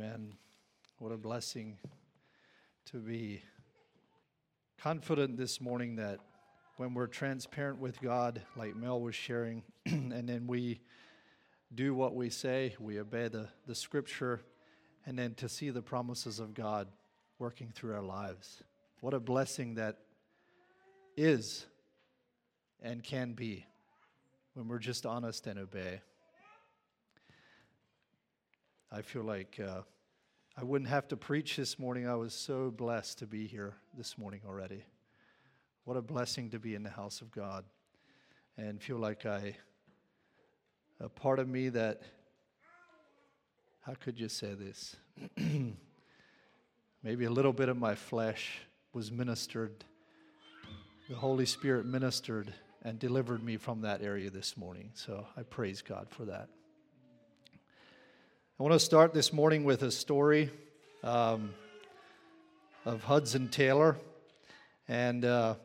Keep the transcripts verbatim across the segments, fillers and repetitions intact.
Amen. What a blessing to be confident this morning that when we're transparent with God, like Mel was sharing, and then we do what we say, we obey the, the scripture, and then to see the promises of God working through our lives. What a blessing that is and can be when we're just honest and obey. I feel like uh, I wouldn't have to preach this morning. I was so blessed to be here this morning already. What a blessing to be in the house of God and feel like I, a part of me that, how could you say this? Maybe a little bit of my flesh was ministered. The Holy Spirit ministered and delivered me from that area this morning. So I praise God for that. I want to start this morning with a story um, of Hudson Taylor. And uh,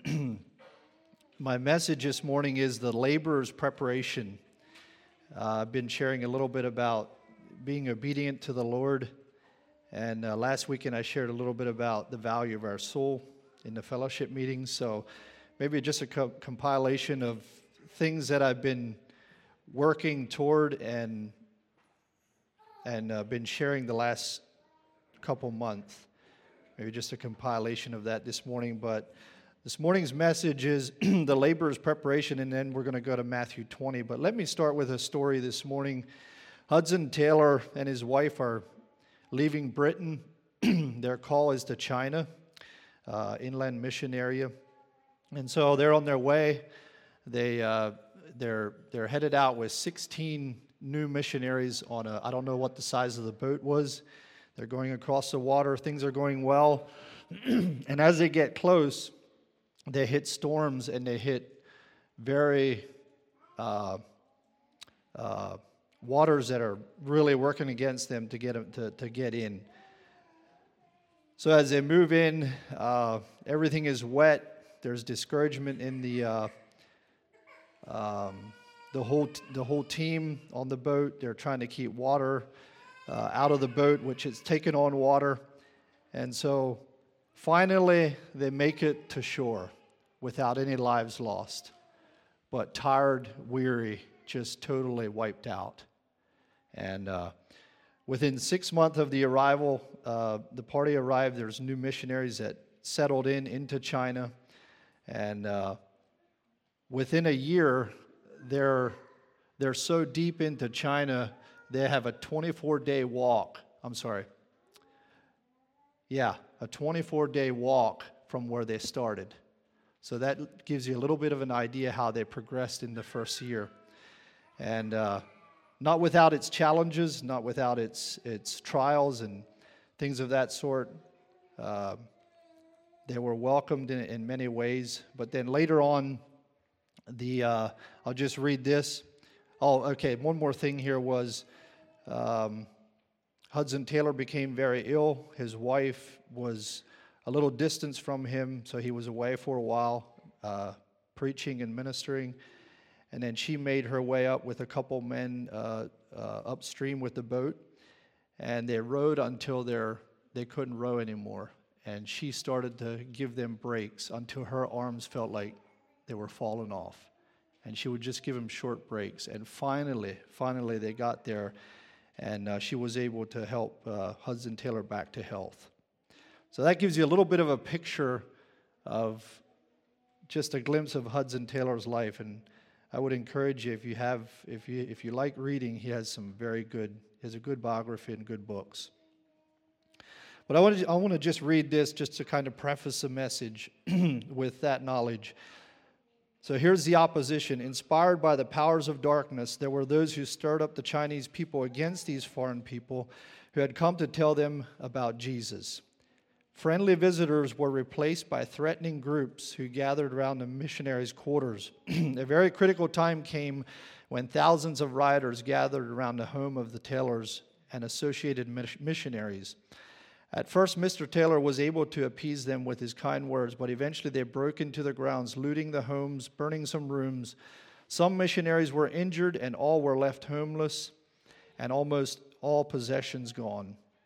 my message this morning is the laborer's preparation. Uh, I've been sharing a little bit about being obedient to the Lord. And uh, last weekend I shared a little bit about the value of our soul in the fellowship meetings. So maybe just a co- compilation of things that I've been working toward and and uh, been sharing the last couple months. Maybe just a compilation of that this morning. But this morning's message is the laborer's preparation, and then we're going to go to Matthew twenty. But let me start with a story this morning. Hudson Taylor and his wife are leaving Britain. Their call is to China, uh, inland mission area. And so they're on their way. They, uh, they're, they're headed out with sixteen new missionaries on a, I don't know what the size of the boat was. They're going across the water. Things are going well. And as they get close, they hit storms and they hit very uh, uh, waters that are really working against them to get them to, to get in. So as they move in, uh, everything is wet. There's discouragement in the uh, um, The whole the whole team on the boat. They're trying to keep water uh, out of the boat, which is taking on water. And so finally they make it to shore without any lives lost. But tired, weary, just totally wiped out. And uh, within six months of the arrival, uh, the party arrived. There's new missionaries that settled in into China. And uh, within a year, They're they're so deep into China, they have a twenty-four day walk. I'm sorry. Yeah, a twenty-four day walk from where they started. So that gives you a little bit of an idea how they progressed in the first year. And uh, not without its challenges, not without its its trials and things of that sort. Uh, they were welcomed in, in many ways. But then later on, The uh, I'll just read this. Oh, okay. One more thing here was um, Hudson Taylor became very ill. His wife was a little distance from him, so he was away for a while, uh, preaching and ministering. And then she made her way up with a couple men uh, uh, upstream with the boat, and they rowed until they they couldn't row anymore. And she started to give them breaks until her arms felt like they were falling off. And she would just give them short breaks. And finally, finally they got there, and uh, she was able to help uh, Hudson Taylor back to health. So that gives you a little bit of a picture of just a glimpse of Hudson Taylor's life. And I would encourage you, if you have, if you if you like reading, he has some very good, he has a good biography and good books. But I want to, I want to just read this just to kind of preface the message with that knowledge. So here's the opposition. Inspired by the powers of darkness, there were those who stirred up the Chinese people against these foreign people who had come to tell them about Jesus. Friendly visitors were replaced by threatening groups who gathered around the missionaries' quarters. A very critical time came when thousands of rioters gathered around the home of the Taylors and associated missionaries. At first, Mister Taylor was able to appease them with his kind words, but eventually they broke into the grounds, looting the homes, burning some rooms. Some missionaries were injured, and all were left homeless, and almost all possessions gone.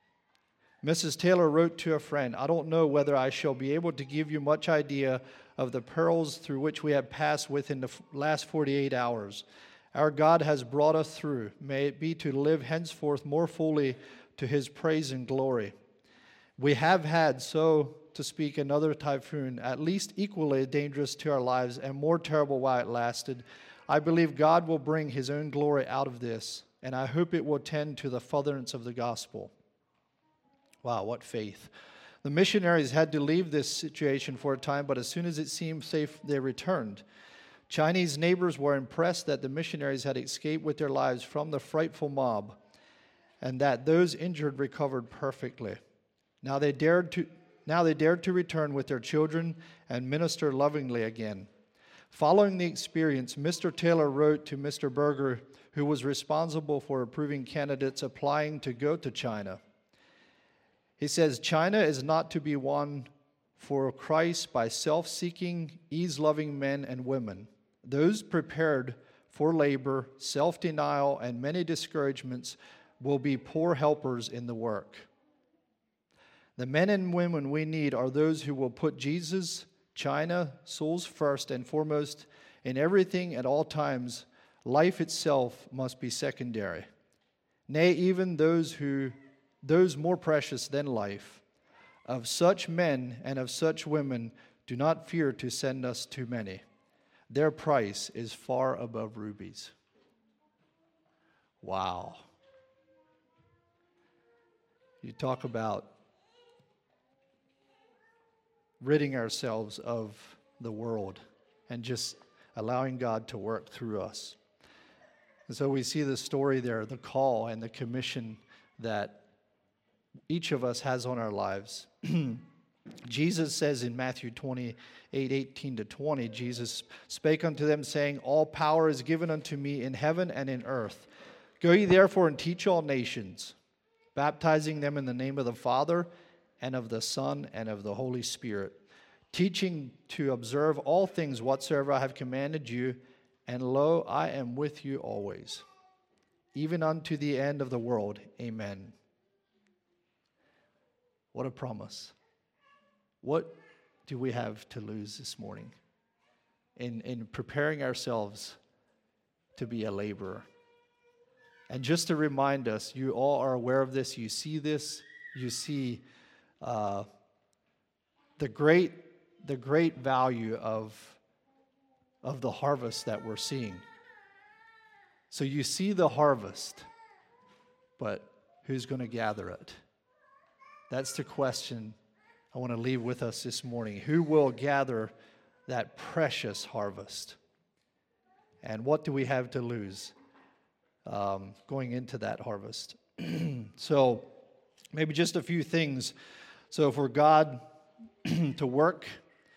Missus Taylor wrote to a friend, "I don't know whether I shall be able to give you much idea of the perils through which we have passed within the last forty-eight hours. Our God has brought us through. May it be to live henceforth more fully to his praise and glory. We have had, so to speak, another typhoon, at least equally dangerous to our lives and more terrible while it lasted. I believe God will bring his own glory out of this, and I hope it will tend to the furtherance of the gospel." Wow, what faith. The missionaries had to leave this situation for a time, but as soon as it seemed safe, they returned. Chinese neighbors were impressed that the missionaries had escaped with their lives from the frightful mob, and that those injured recovered perfectly. Now they dared to, now they dared to return with their children and minister lovingly again. Following the experience, Mister Taylor wrote to Mister Berger, who was responsible for approving candidates applying to go to China. He says, "China is not to be won for Christ by self-seeking, ease-loving men and women. Those prepared for labor, self-denial, and many discouragements will be poor helpers in the work. The men and women we need are those who will put Jesus, China, souls first and foremost in everything at all times. Life itself must be secondary. Nay, even those who those more precious than life. Of such men and of such women, do not fear to send us too many. Their price is far above rubies." Wow. You talk about ridding ourselves of the world and just allowing God to work through us. And so we see the story there, the call and the commission that each of us has on our lives. Jesus says in Matthew twenty-eight, eighteen to twenty, Jesus spake unto them, saying, "All power is given unto me in heaven and in earth. Go ye therefore and teach all nations, baptizing them in the name of the Father and of the Son and of the Holy Spirit, teaching to observe all things whatsoever I have commanded you, and lo, I am with you always, even unto the end of the world. Amen." What a promise. What do we have to lose this morning in, in preparing ourselves to be a laborer? And just to remind us, you all are aware of this, you see this, you see uh, the great the great value of, of the harvest that we're seeing. So you see the harvest, but who's going to gather it? That's the question I want to leave with us this morning. Who will gather that precious harvest? And what do we have to lose um, going into that harvest? So maybe just a few things. So for God to work,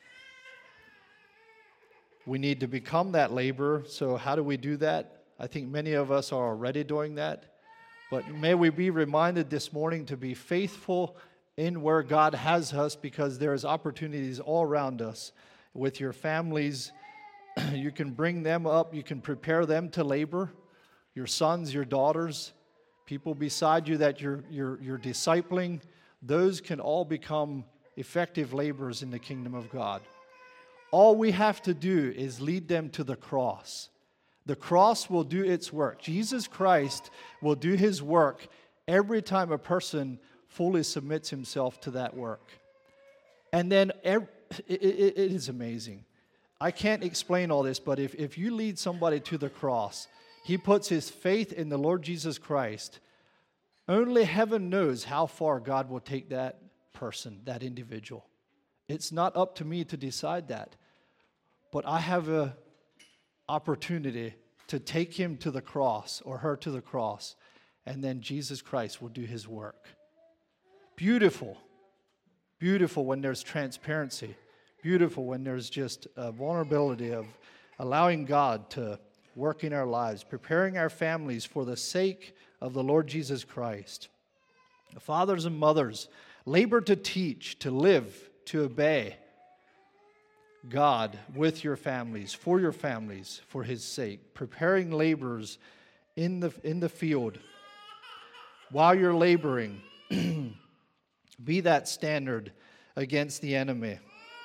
we need to become that laborer. So how do we do that? I think many of us are already doing that. But may we be reminded this morning to be faithful in where God has us, because there is opportunities all around us. With your families, you can bring them up, you can prepare them to labor. Your sons, your daughters, people beside you that you're, you're, you're discipling, those can all become effective laborers in the kingdom of God. All we have to do is lead them to the cross. The cross will do its work. Jesus Christ will do his work every time a person fully submits himself to that work. And then every, it, it, it is amazing. I can't explain all this, but if, if you lead somebody to the cross, he puts his faith in the Lord Jesus Christ, only heaven knows how far God will take that person, that individual. It's not up to me to decide that. But I have an opportunity to take him to the cross or her to the cross, and then Jesus Christ will do his work. Beautiful. Beautiful when there's transparency. Beautiful when there's just a vulnerability of allowing God to work in our lives, preparing our families for the sake of the Lord Jesus Christ. The fathers and mothers, labor to teach, to live, to obey God with your families, for your families, for his sake. Preparing laborers in the, in the field. While you're laboring, Be that standard against the enemy.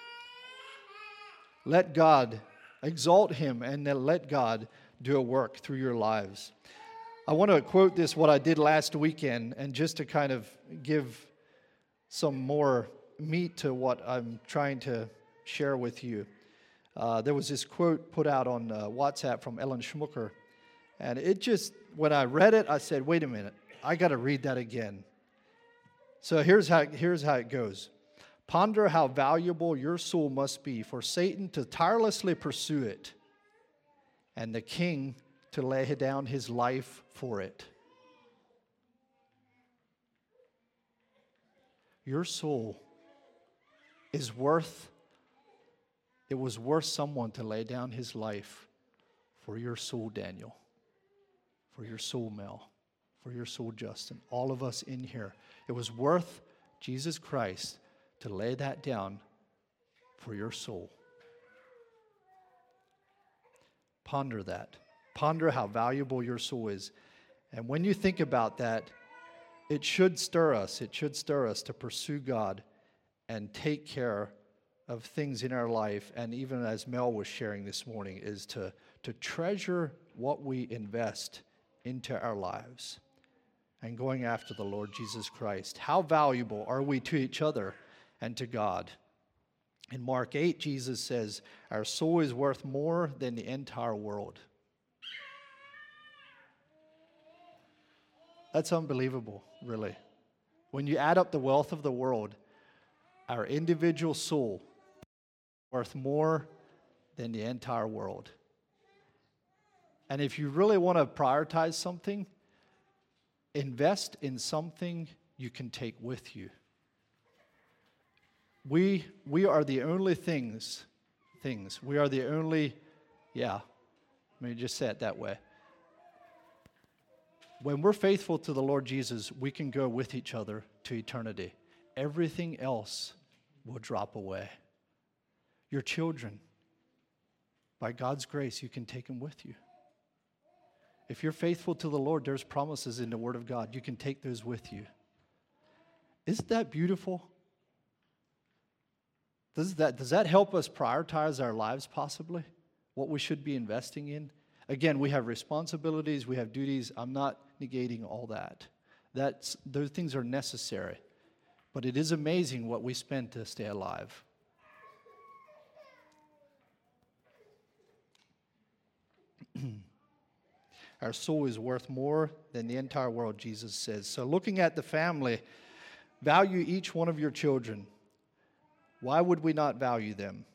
Let God exalt him, and then let God do a work through your lives. I want to quote this, what I did last weekend, and just to kind of give some more meat to what I'm trying to share with you. Uh, there was this quote put out on uh, WhatsApp from Ellen Schmucker, and it just, when I read it, I said, wait a minute, I got to read that again. So here's how, here's how it goes. Ponder how valuable your soul must be for Satan to tirelessly pursue it, and the king to lay down his life for it. Your soul is worth, it was worth someone to lay down his life for your soul, Daniel, for your soul, Mel, for your soul, Justin, all of us in here. It was worth Jesus Christ to lay that down for your soul. Ponder that. Ponder how valuable your soul is. And when you think about that, it should stir us. It should stir us to pursue God and take care of things in our life. And even as Mel was sharing this morning, is to, to treasure what we invest into our lives and going after the Lord Jesus Christ. How valuable are we to each other and to God? In Mark eight, Jesus says, our soul is worth more than the entire world. That's unbelievable, really. When you add up the wealth of the world, our individual soul is worth more than the entire world. And if you really want to prioritize something, invest in something you can take with you. We we are the only things, things. We are the only, yeah, let me just say it that way. When we're faithful to the Lord Jesus, we can go with each other to eternity. Everything else will drop away. Your children, by God's grace, you can take them with you. If you're faithful to the Lord, there's promises in the Word of God. You can take those with you. Isn't that beautiful? Does that, does that help us prioritize our lives possibly? What we should be investing in? Again, we have responsibilities, we have duties. I'm not negating all that. That's, those things are necessary. But it is amazing what we spend to stay alive. Our soul is worth more than the entire world, Jesus says. So looking at the family, value each one of your children. Why would we not value them?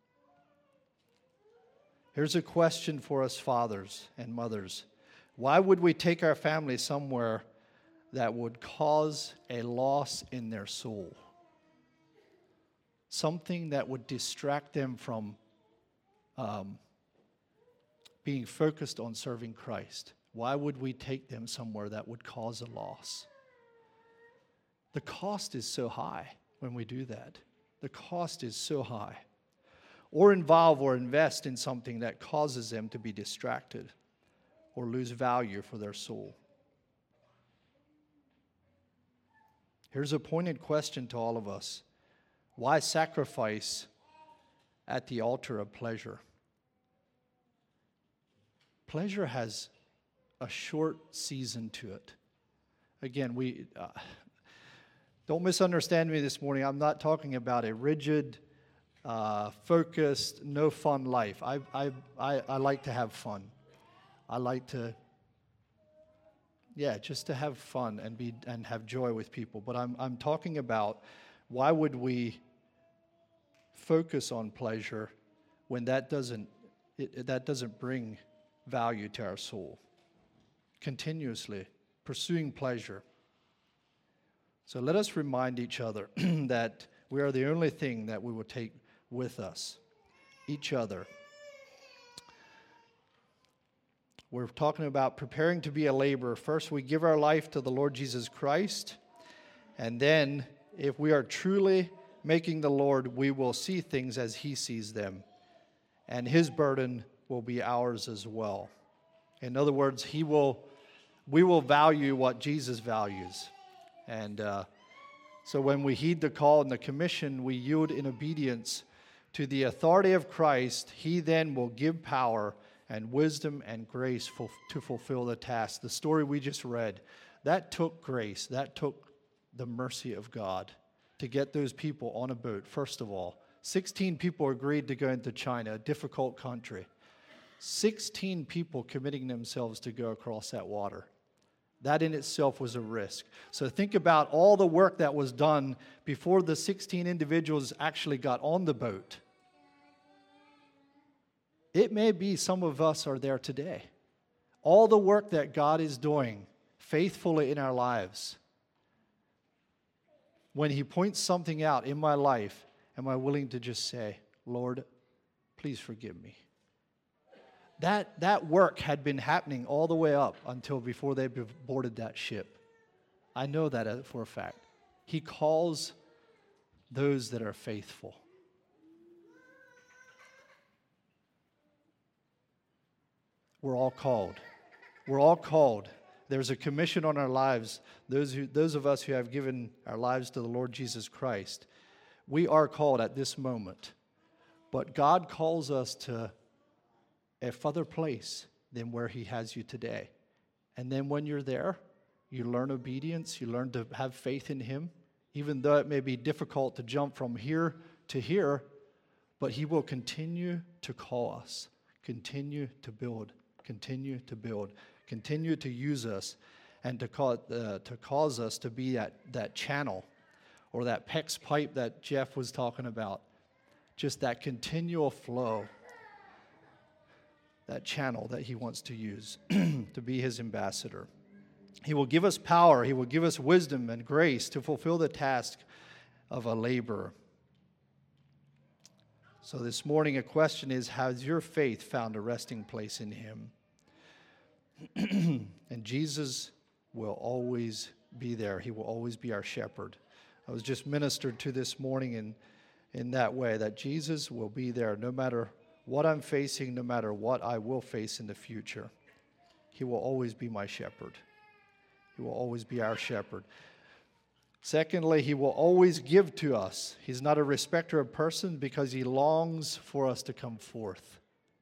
Here's a question for us fathers and mothers. Why would we take our family somewhere that would cause a loss in their soul? Something that would distract them from um, being focused on serving Christ. Why would we take them somewhere that would cause a loss? The cost is so high when we do that. The cost is so high. Or involve or invest in something that causes them to be distracted or lose value for their soul. Here's a pointed question to all of us. Why sacrifice at the altar of pleasure? Pleasure has a short season to it. Again, we uh, don't misunderstand me this morning. I'm not talking about a rigid, uh, focused, no fun life. I, I, I, I like to have fun. I like to, yeah, just to have fun and be and have joy with people. But I'm I'm talking about why would we focus on pleasure when that doesn't it, that doesn't bring value to our soul? Continuously pursuing pleasure. So let us remind each other that we are the only thing that we will take with us, each other. We're talking about preparing to be a laborer. First, we give our life to the Lord Jesus Christ, and then if we are truly making the Lord, we will see things as He sees them, and His burden will be ours as well. In other words, He will, we will value what Jesus values. And uh, So when we heed the call and the commission, we yield in obedience to the authority of Christ. He then will give power and wisdom and grace for, to fulfill the task. The story we just read, that took grace. That took the mercy of God to get those people on a boat, first of all. sixteen people agreed to go into China, a difficult country. sixteen people committing themselves to go across that water. That in itself was a risk. So think about all the work that was done before the sixteen individuals actually got on the boat. It may be some of us are there today. All the work that God is doing faithfully in our lives. When He points something out in my life, am I willing to just say, Lord, please forgive me? That, that work had been happening all the way up until before they boarded that ship. I know that for a fact. He calls those that are faithful. We're all called. We're all called. There's a commission on our lives. Those who, those of us who have given our lives to the Lord Jesus Christ, we are called at this moment. But God calls us to a further place than where He has you today. And then when you're there, you learn obedience, you learn to have faith in Him, even though it may be difficult to jump from here to here, but He will continue to call us, continue to build, continue to build, continue to use us, and to, call, uh, to cause us to be that, that channel or that PEX pipe that Jeff was talking about, just that continual flow, that channel that He wants to use to be His ambassador. He will give us power. He will give us wisdom and grace to fulfill the task of a laborer. So this morning, a question is, has your faith found a resting place in Him? And Jesus will always be there. He will always be our shepherd. I was just ministered to this morning in, in that way, that Jesus will be there no matter what I'm facing, no matter what I will face in the future. He will always be my shepherd. He will always be our shepherd. Secondly, He will always give to us. He's not a respecter of persons because He longs for us to come forth.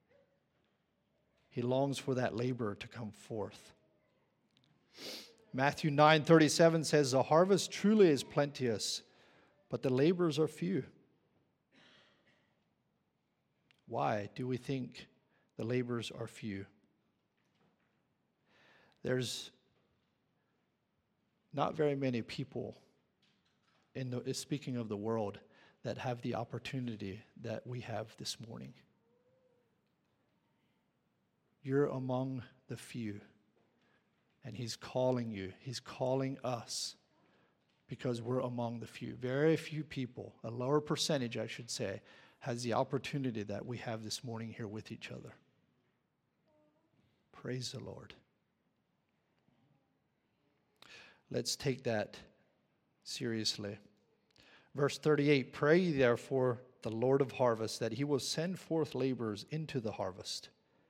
He longs for that laborer to come forth. Matthew nine thirty-seven says, the harvest truly is plenteous, but the laborers are few. Why do we think the laborers are few? There's not very many people, in the, speaking of the world, that have the opportunity that we have this morning. You're among the few, and He's calling you. He's calling us because we're among the few. Very few people, a lower percentage, I should say, has the opportunity that we have this morning here with each other. Praise the Lord. Let's take that seriously. Verse thirty-eight, pray ye therefore the Lord of harvest that He will send forth laborers into the harvest.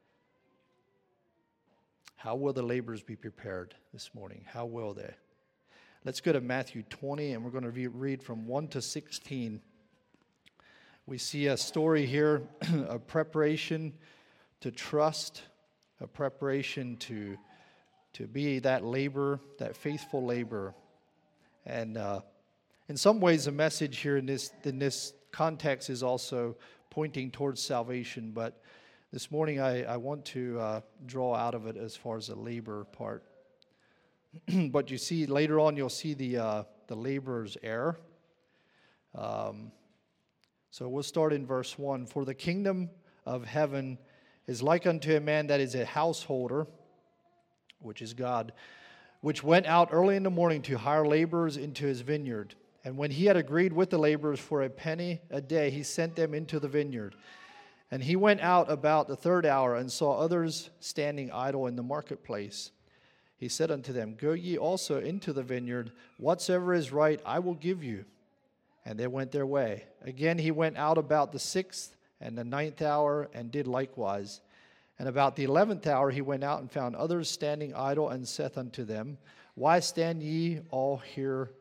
How will the laborers be prepared this morning? How will they? Let's go to Matthew twenty, and we're going to read from one to sixteen. We see a story here, a preparation to trust, a preparation to, to be that laborer, that faithful laborer. And uh, in some ways, the message here in this, in this context is also pointing towards salvation. But this morning, I, I want to uh, draw out of it as far as the labor part. But you see, later on, you'll see the, uh, the laborer's error. Um, So we'll start in verse one. For the kingdom of heaven is like unto a man that is a householder, which is God, which went out early in the morning to hire laborers into his vineyard. And when he had agreed with the laborers for a penny a day, he sent them into the vineyard. And he went out about the third hour and saw others standing idle in the marketplace. He said unto them, go ye also into the vineyard. Whatsoever is right, I will give you. And they went their way. Again he went out about the sixth and the ninth hour, and did likewise. And about the eleventh hour he went out and found others standing idle, and saith unto them, why stand ye all here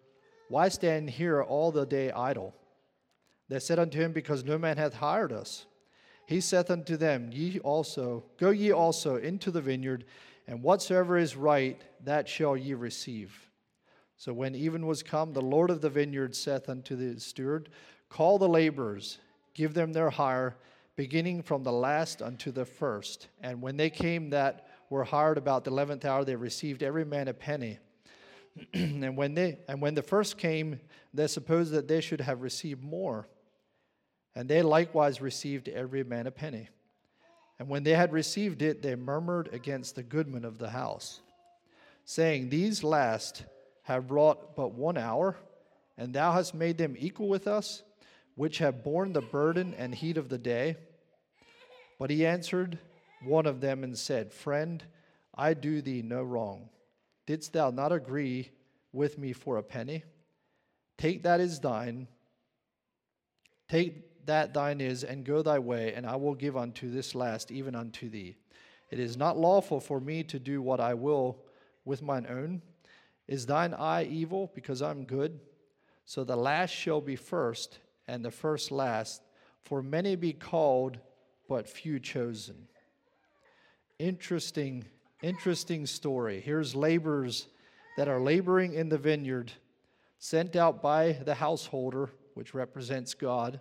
Why stand here all the day idle? They said unto him, Because no man hath hired us. He saith unto them, Ye also, go ye also into the vineyard, and whatsoever is right, that shall ye receive. So when even was come, the Lord of the vineyard saith unto the steward, Call the laborers, give them their hire, beginning from the last unto the first. And when they came that were hired about the eleventh hour, they received every man a penny. and when they and when the first came, they supposed that they should have received more. And they likewise received every man a penny. And when they had received it, they murmured against the goodman of the house, saying, These last have wrought but one hour, and thou hast made them equal with us, which have borne the burden and heat of the day. But he answered one of them and said, Friend, I do thee no wrong. Didst thou not agree with me for a penny? Take that is thine, take that thine is, and go thy way, and I will give unto this last, even unto thee. It is not lawful for me to do what I will with mine own. Is thine eye evil, because I'm good? So the last shall be first, and the first last. For many be called, but few chosen. Interesting, interesting story. Here's laborers that are laboring in the vineyard, sent out by the householder, which represents God.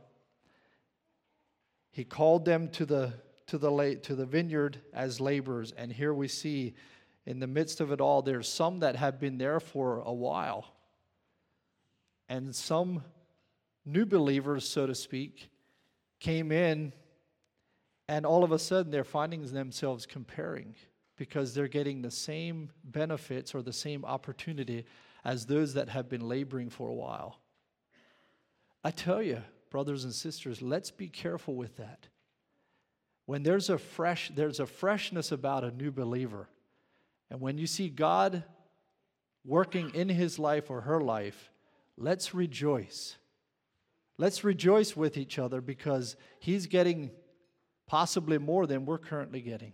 He called them to the to the to the vineyard as laborers, and here we see, in the midst of it all, there's some that have been there for a while, and some new believers, so to speak, came in, and all of a sudden they're finding themselves comparing because they're getting the same benefits or the same opportunity as those that have been laboring for a while. I tell you, brothers and sisters, let's be careful with that. When there's a fresh, there's a freshness about a new believer, and when you see God working in his life or her life, let's rejoice. Let's rejoice with each other because he's getting possibly more than we're currently getting.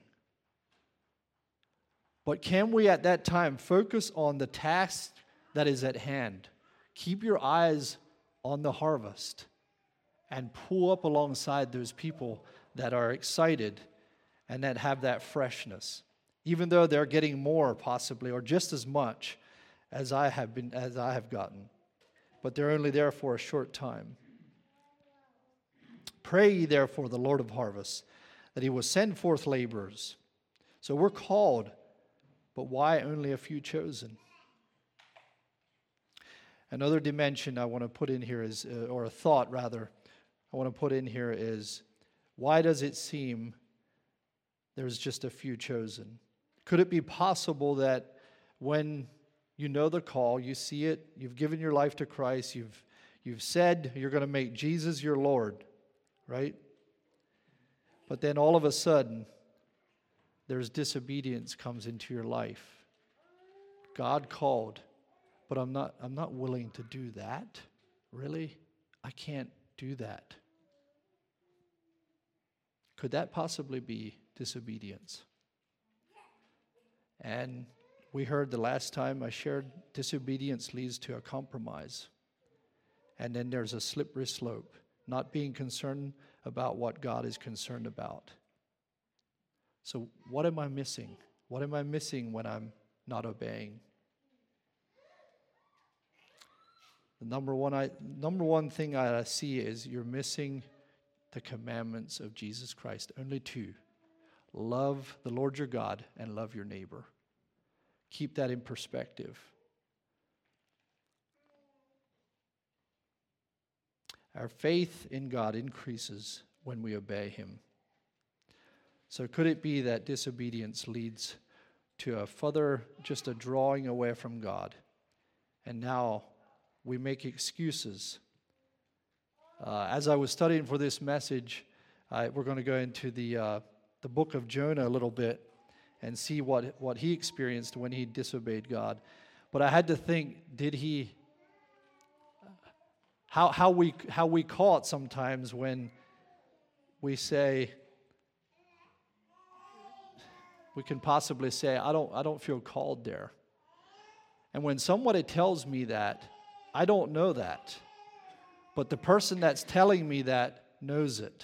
But can we at that time focus on the task that is at hand? Keep your eyes on the harvest and pull up alongside those people that are excited and that have that freshness, even though they're getting more possibly or just as much as I have been as I have gotten, but they're only there for a short time. Pray ye therefore the Lord of harvest that he will send forth laborers. So we're called, but why only a few chosen? Another dimension I want to put in here is, uh, or a thought rather, I want to put in here is, why does it seem there's just a few chosen? Could it be possible that when you know the call, you see it, you've given your life to Christ, you've you've said you're going to make Jesus your Lord, right? But then all of a sudden, there's disobedience comes into your life. God called, but I'm not I'm not willing to do that. Really? I can't do that. Could that possibly be disobedience? And we heard the last time I shared, disobedience leads to a compromise. And then there's a slippery slope, not being concerned about what God is concerned about. So what am I missing? What am I missing when I'm not obeying? The number one, I, number one thing I see is you're missing the commandments of Jesus Christ. Only two. Love the Lord your God and love your neighbor. Keep that in perspective. Our faith in God increases when we obey him. So could it be that disobedience leads to a further, just a drawing away from God? And now we make excuses. Uh, as I was studying for this message, I, we're going to go into the uh, the book of Jonah a little bit and see what, what he experienced when he disobeyed God. But I had to think, did he, how how we how we call it sometimes when we say, we can possibly say, I don't I don't feel called there. And when somebody tells me that, I don't know that. But the person that's telling me that knows it.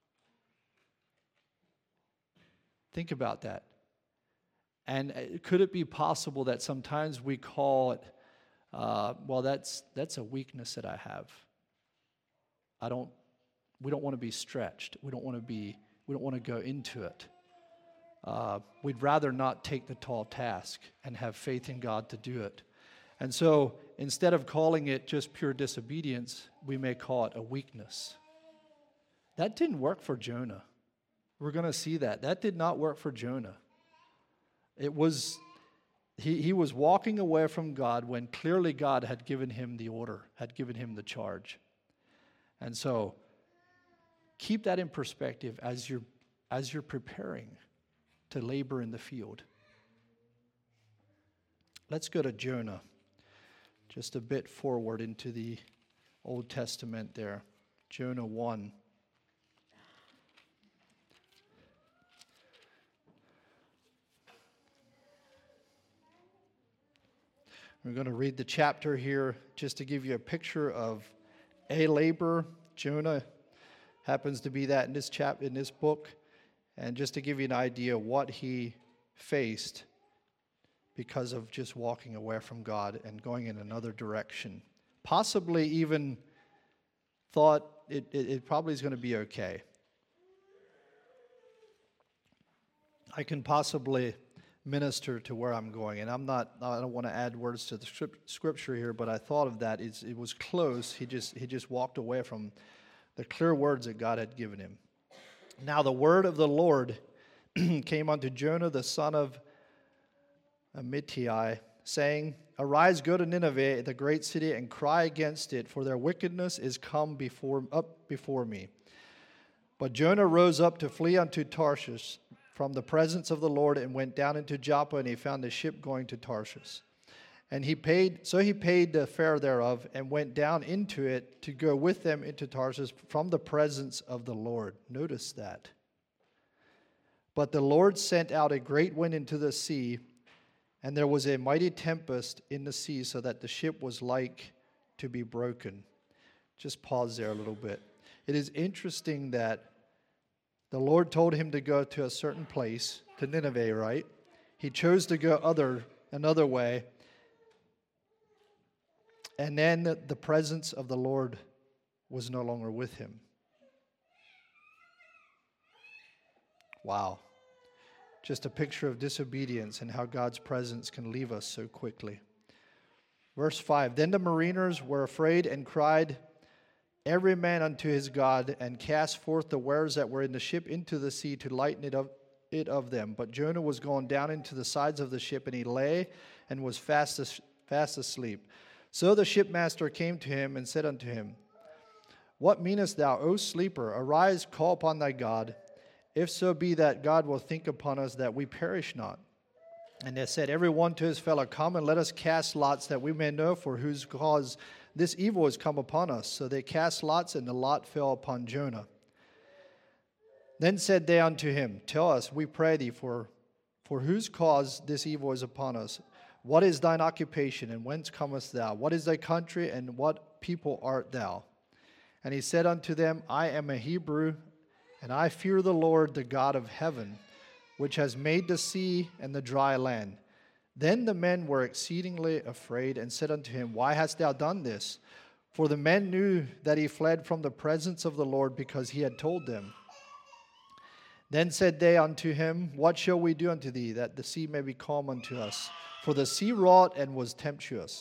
Think about that. And could it be possible that sometimes we call it, uh, well, that's that's a weakness that I have. I don't. We don't want to be stretched. We don't want to be. We don't want to go into it. Uh, we'd rather not take the tall task and have faith in God to do it. And so instead of calling it just pure disobedience, we may call it a weakness. That didn't work for Jonah. We're going to see that. That did not work for Jonah. It was, he, he was walking away from God when clearly God had given him the order, had given him the charge. And so keep that in perspective as you're, as you're preparing to labor in the field. Let's go to Jonah, just a bit forward into the Old Testament there. Jonah one. We're going to read the chapter here just to give you a picture of a labor. Jonah happens to be that in this chap in this book. And just to give you an idea what he faced because of just walking away from God and going in another direction. Possibly even thought it, it, it probably is going to be okay. I can possibly minister to where I'm going. And I'm not, I don't want to add words to the scripture here, but I thought of that. It's, it was close. He just, he just walked away from the clear words that God had given him. Now the word of the Lord came unto Jonah the son of Amittai, saying, Arise, go to Nineveh, the great city, and cry against it, for their wickedness is come before up before me. But Jonah rose up to flee unto Tarshish from the presence of the Lord, and went down into Joppa, and he found a ship going to Tarshish. And he paid, so he paid the fare thereof, and went down into it to go with them into Tarshish from the presence of the Lord. Notice that. But the Lord sent out a great wind into the sea, and there was a mighty tempest in the sea, so that the ship was like to be broken. Just pause there a little bit. It is interesting that the Lord told him to go to a certain place, to Nineveh, right? He chose to go other another way. And then the presence of the Lord was no longer with him. Wow. Just a picture of disobedience and how God's presence can leave us so quickly. Verse five, Then the mariners were afraid and cried, every man unto his God, and cast forth the wares that were in the ship into the sea to lighten it of, it of them. But Jonah was gone down into the sides of the ship, and he lay and was fast, as, fast asleep. So the shipmaster came to him and said unto him, What meanest thou, O sleeper? Arise, call upon thy God, if so be that God will think upon us that we perish not. And they said, every one to his fellow, Come and let us cast lots, that we may know for whose cause this evil has come upon us. So they cast lots, and the lot fell upon Jonah. Then said they unto him, Tell us, we pray thee, for, for whose cause this evil is upon us. What is thine occupation, and whence comest thou? What is thy country, and what people art thou? And he said unto them, I am a Hebrew, and I fear the Lord, the God of heaven, which has made the sea and the dry land. Then the men were exceedingly afraid, and said unto him, Why hast thou done this? For the men knew that he fled from the presence of the Lord, because he had told them. Then said they unto him, What shall we do unto thee, that the sea may be calm unto us? For the sea wrought and was tempestuous.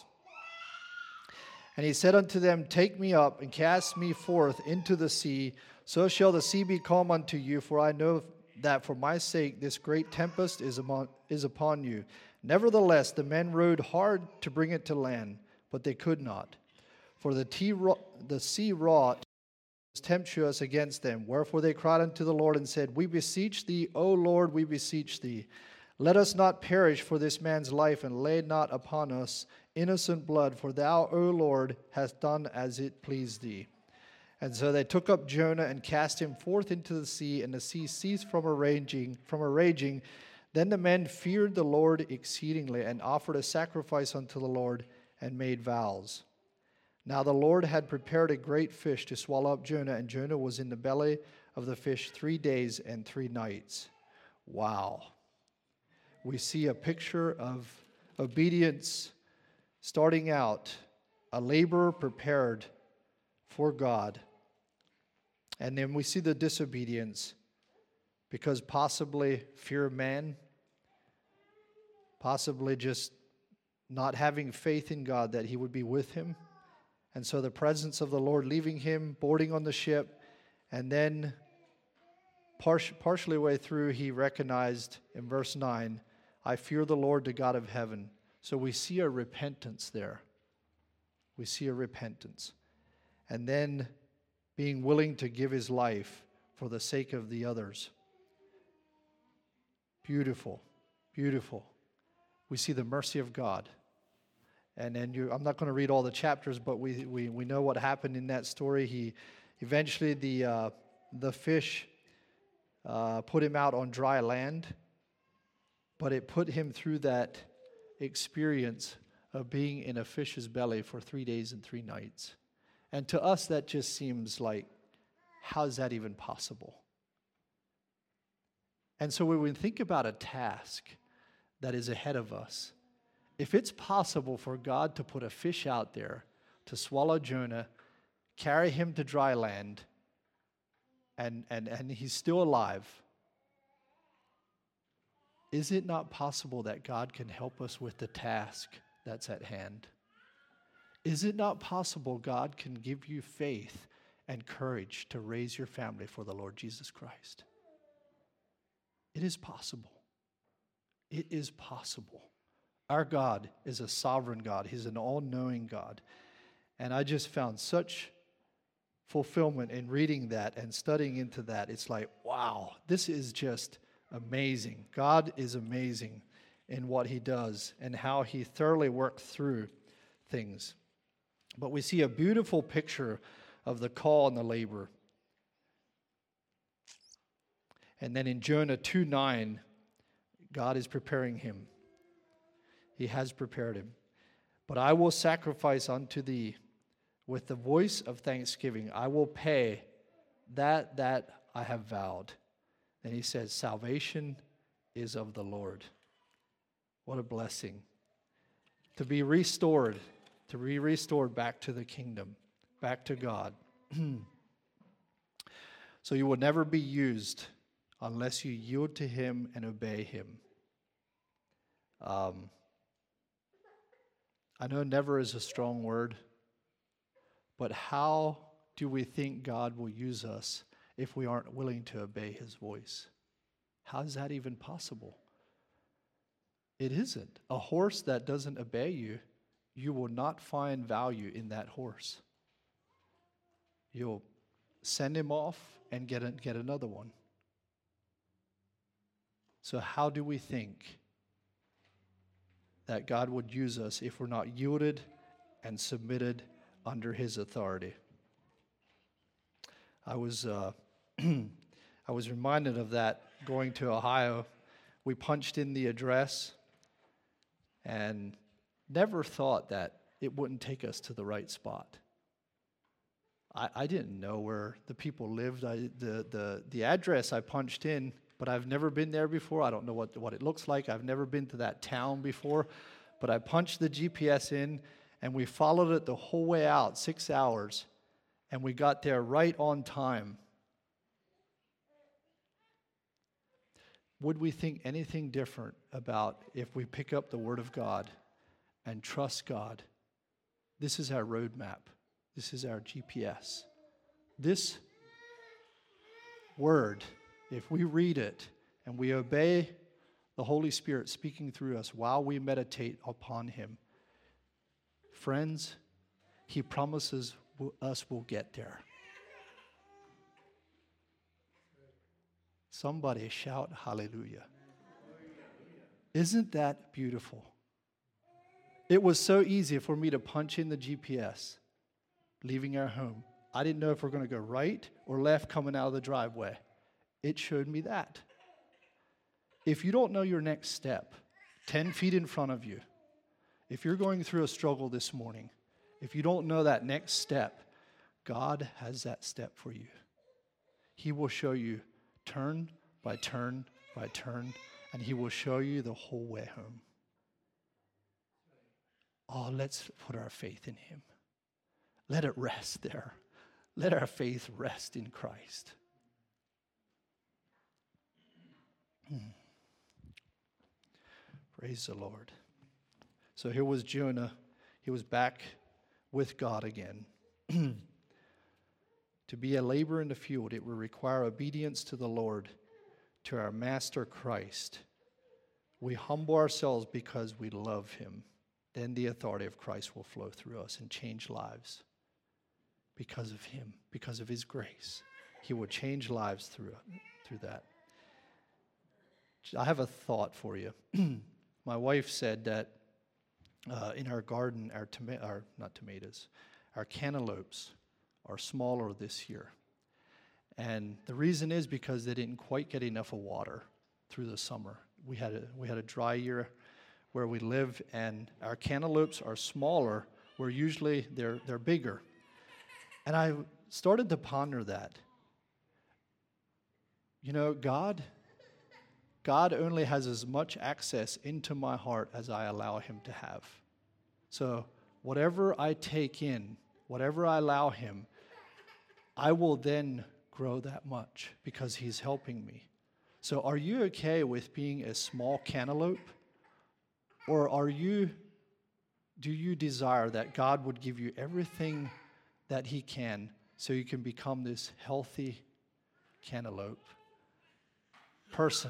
And he said unto them, Take me up, and cast me forth into the sea, so shall the sea be calm unto you, for I know that for my sake this great tempest is among, is upon you. Nevertheless, the men rowed hard to bring it to land, but they could not. For the, tea, the sea wrought was tempestuous against them. Wherefore they cried unto the Lord and said, We beseech thee, O Lord, we beseech thee. Let us not perish for this man's life, and lay not upon us innocent blood, for thou, O Lord, hast done as it pleased thee. And so they took up Jonah and cast him forth into the sea, and the sea ceased from a raging, from a raging. Then the men feared the Lord exceedingly, and offered a sacrifice unto the Lord, and made vows. Now the Lord had prepared a great fish to swallow up Jonah, and Jonah was in the belly of the fish three days and three nights. Wow. We see a picture of obedience starting out, a laborer prepared for God. And then we see the disobedience because possibly fear of man, possibly just not having faith in God that he would be with him. And so the presence of the Lord leaving him, boarding on the ship, and then par- partially way through he recognized in verse nine, I fear the Lord, the God of heaven. So we see a repentance there. We see a repentance. And then being willing to give his life for the sake of the others. Beautiful, beautiful. We see the mercy of God. And then you, I'm not going to read all the chapters, but we, we, we know what happened in that story. He eventually the uh, the fish uh, put him out on dry land, but it put him through that experience of being in a fish's belly for three days and three nights. And to us, that just seems like, how is that even possible? And so when we think about a task that is ahead of us, if it's possible for God to put a fish out there to swallow Jonah, carry him to dry land, and, and, and he's still alive, is it not possible that God can help us with the task that's at hand? Is it not possible God can give you faith and courage to raise your family for the Lord Jesus Christ? It is possible. It is possible. Our God is a sovereign God. He's an all-knowing God. And I just found such fulfillment in reading that and studying into that. It's like, wow, this is just amazing. God is amazing in what he does and how he thoroughly works through things. But we see a beautiful picture of the call and the labor. And then in Jonah two nine, God is preparing him. He has prepared him. But I will sacrifice unto thee with the voice of thanksgiving. I will pay that that I have vowed. And he says, salvation is of the Lord. What a blessing. To be restored, to be restored back to the kingdom, back to God. So you will never be used unless you yield to him and obey him. Um, I know never is a strong word, but how do we think God will use us if we aren't willing to obey his voice? How is that even possible? It isn't. A horse that doesn't obey you, you will not find value in that horse. You'll send him off and get, a, get another one. So how do we think that God would use us if we're not yielded and submitted under his authority? I was uh, I was reminded of that going to Ohio. We punched in the address and never thought that it wouldn't take us to the right spot. I, I didn't know where the people lived. I, the, the, the address I punched in, but I've never been there before. I don't know what, what it looks like. I've never been to that town before. But I punched the G P S in, and we followed it the whole way out, six hours, and we got there right on time. Would we think anything different about if we pick up the Word of God and trust God? This is our roadmap. This is our G P S. This Word, if we read it and we obey the Holy Spirit speaking through us while we meditate upon him, friends, he promises us we'll get there. Somebody shout hallelujah. Isn't that beautiful? It was so easy for me to punch in the G P S, leaving our home. I didn't know if we're going to go right or left coming out of the driveway. It showed me that. If you don't know your next step, ten feet in front of you, if you're going through a struggle this morning If you don't know that next step, God has that step for you. He will show you turn by turn by turn, and He will show you the whole way home. Oh, let's put our faith in Him. Let it rest there. Let our faith rest in Christ. Hmm. Praise the Lord. So here was Jonah. He was back with God again. To be a laborer in the field, it will require obedience to the Lord, to our Master Christ. We humble ourselves because we love Him. Then the authority of Christ will flow through us and change lives. Because of Him, because of His grace. He will change lives through, through that. I have a thought for you. My wife said that uh, in our garden, our, toma- our not tomatoes, our cantaloupes are smaller this year. And the reason is because they didn't quite get enough of water through the summer. We had a, we had a dry year where we live, and our cantaloupes are smaller, where usually they're they're bigger. And I started to ponder that. You know, God, God only has as much access into my heart as I allow Him to have. So whatever I take in, whatever I allow Him, I will then grow that much because He's helping me. So are you okay with being a small cantaloupe? Or are you, do you desire that God would give you everything that He can so you can become this healthy cantaloupe person?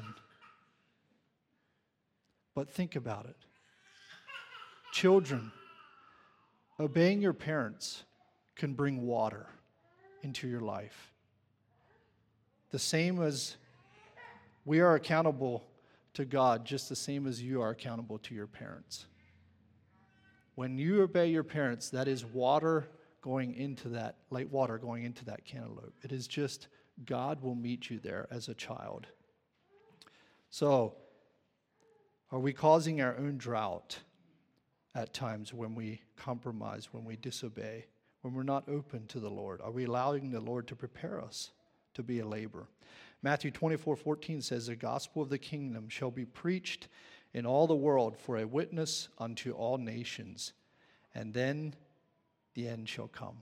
But think about it. Children, obeying your parents can bring water into your life. The same as we are accountable to God, just the same as you are accountable to your parents. When you obey your parents, that is water going into that, like water going into that cantaloupe. It is just God will meet you there as a child. So, are we causing our own drought at times when we compromise, when we disobey, when we're not open to the Lord? Are we allowing the Lord to prepare us to be a laborer? Matthew twenty-four fourteen says, the gospel of the kingdom shall be preached in all the world for a witness unto all nations, and then the end shall come.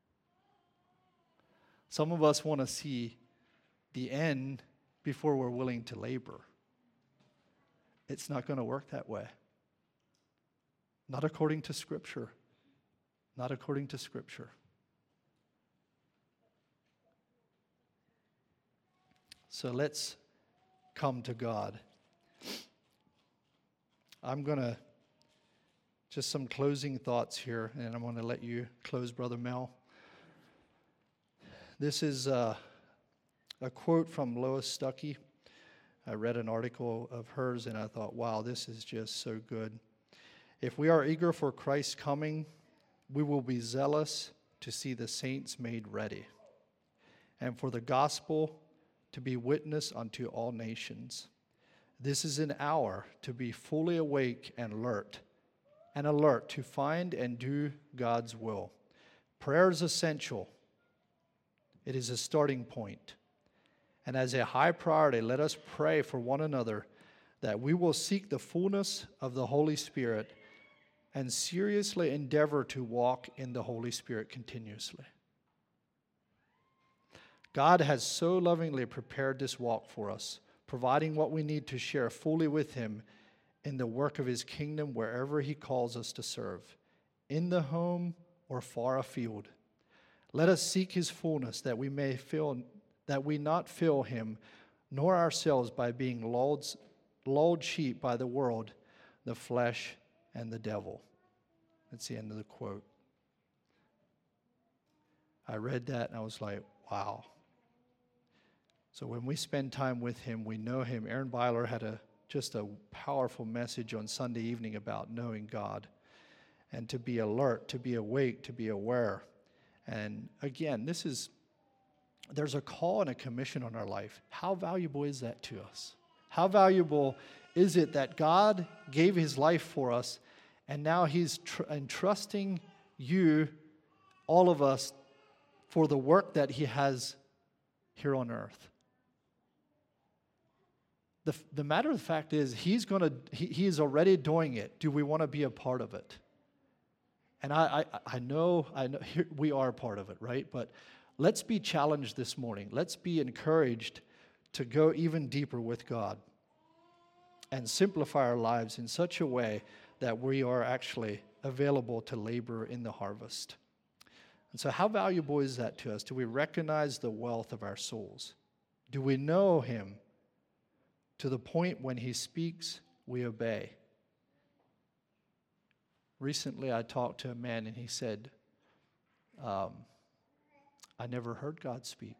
Some of us want to see the end before we're willing to labor. It's not going to work that way. Not according to Scripture. Not according to Scripture. So let's come to God. I'm going to, just some closing thoughts here, and I'm going to let you close, Brother Mel. This is uh, a quote from Lois Stuckey. I read an article of hers, and I thought, wow, this is just so good. If we are eager for Christ's coming, we will be zealous to see the saints made ready, and for the gospel to be witness unto all nations. This is an hour to be fully awake and alert, and alert to find and do God's will. Prayer is essential. It is a starting point. And as a high priority, let us pray for one another that we will seek the fullness of the Holy Spirit and seriously endeavor to walk in the Holy Spirit continuously. God has so lovingly prepared this walk for us, providing what we need to share fully with Him in the work of His kingdom wherever He calls us to serve, in the home or far afield. Let us seek His fullness, that we may feel, that we not fill Him, nor ourselves by being lulled, lulled sheep by the world, the flesh, and the devil. That's the end of the quote. I read that and I was like, wow. So when we spend time with Him, we know Him. Aaron Byler had a just a powerful message on Sunday evening about knowing God and to be alert, to be awake, to be aware. And again, this is, there's a call and a commission on our life. How valuable is that to us? How valuable is it that God gave His life for us, and now He's tr- entrusting you, all of us, for the work that he has here on earth. The, the matter of the fact is, he's gonna, he, he is already doing it. Do we want to be a part of it? And I, I, I know, I know here, we are a part of it, right? But let's be challenged this morning. Let's be encouraged to go even deeper with God and simplify our lives in such a way that we are actually available to labor in the harvest. And so how valuable is that to us? Do we recognize the wealth of our souls? Do we know him to the point when he speaks, we obey? Recently, I talked to a man and he said, um, I never heard God speak.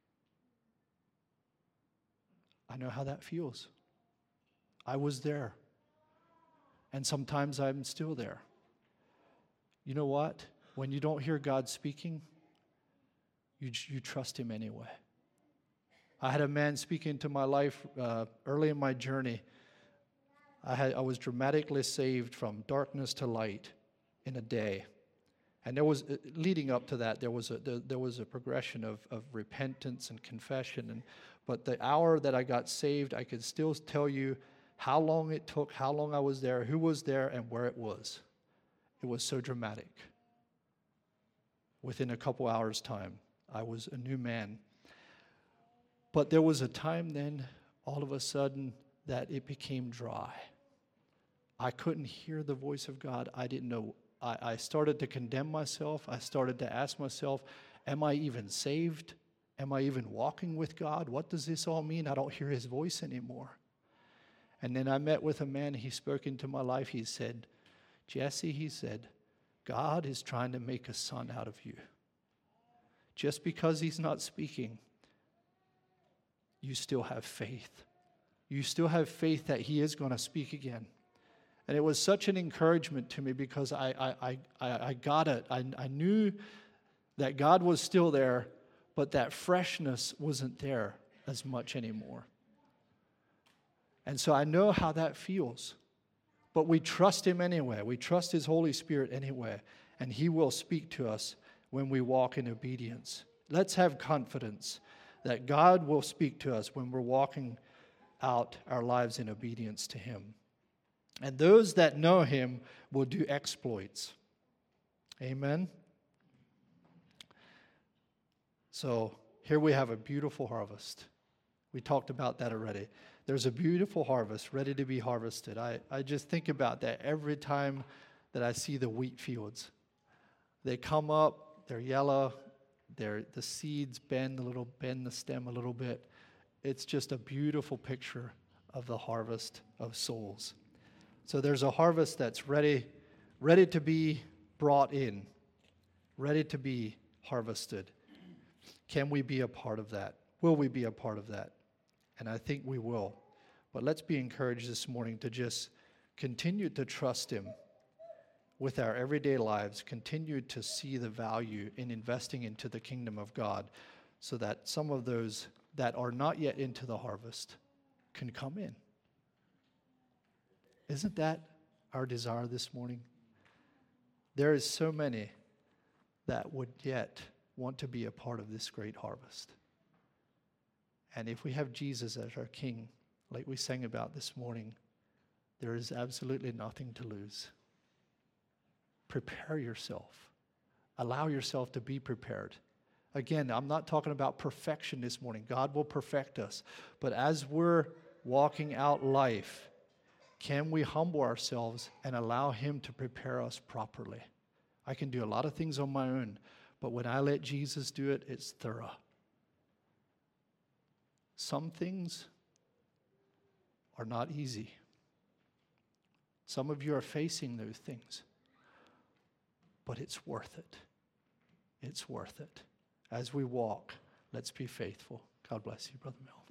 I know how that feels. I was there. And sometimes I'm still there. You know what? When you don't hear God speaking, you, you trust him anyway. I had a man speak into my life uh, early in my journey. I, had, I was dramatically saved from darkness to light in a day. And there was, leading up to that, there was a, there, there was a progression of, of repentance and confession. And, but the hour that I got saved, I could still tell you how long it took, how long I was there, who was there, and where it was. It was so dramatic. Within a couple hours' time, I was a new man. But there was a time then, all of a sudden, that it became dry. I couldn't hear the voice of God. I didn't know. I, I started to condemn myself. I started to ask myself, am I even saved? Am I even walking with God? What does this all mean? I don't hear his voice anymore. And then I met with a man. He spoke into my life. He said, Jesse, he said, God is trying to make a son out of you. Just because he's not speaking, you still have faith. You still have faith that he is going to speak again. And it was such an encouragement to me because I I I, I got it. I, I knew that God was still there, but that freshness wasn't there as much anymore. And so I know how that feels. But we trust him anyway. We trust his Holy Spirit anyway. And he will speak to us when we walk in obedience. Let's have confidence that God will speak to us when we're walking out our lives in obedience to him. And those that know him will do exploits. Amen? So here we have a beautiful harvest. We talked about that already. There's a beautiful harvest ready to be harvested. I, I just think about that every time that I see the wheat fields. They come up, they're yellow, they're, the seeds bend a little, bend the stem a little bit. It's just a beautiful picture of the harvest of souls. So there's a harvest that's ready, ready to be brought in, ready to be harvested. Can we be a part of that? Will we be a part of that? And I think we will. But let's be encouraged this morning to just continue to trust him with our everyday lives, continue to see the value in investing into the kingdom of God so that some of those that are not yet into the harvest can come in. Isn't that our desire this morning? There is so many that would yet want to be a part of this great harvest. And if we have Jesus as our King, like we sang about this morning, there is absolutely nothing to lose. Prepare yourself. Allow yourself to be prepared. Again, I'm not talking about perfection this morning. God will perfect us. But as we're walking out life, can we humble ourselves and allow him to prepare us properly? I can do a lot of things on my own, but when I let Jesus do it, it's thorough. Some things are not easy. Some of you are facing those things, but it's worth it. It's worth it. As we walk, let's be faithful. God bless you, Brother Mel.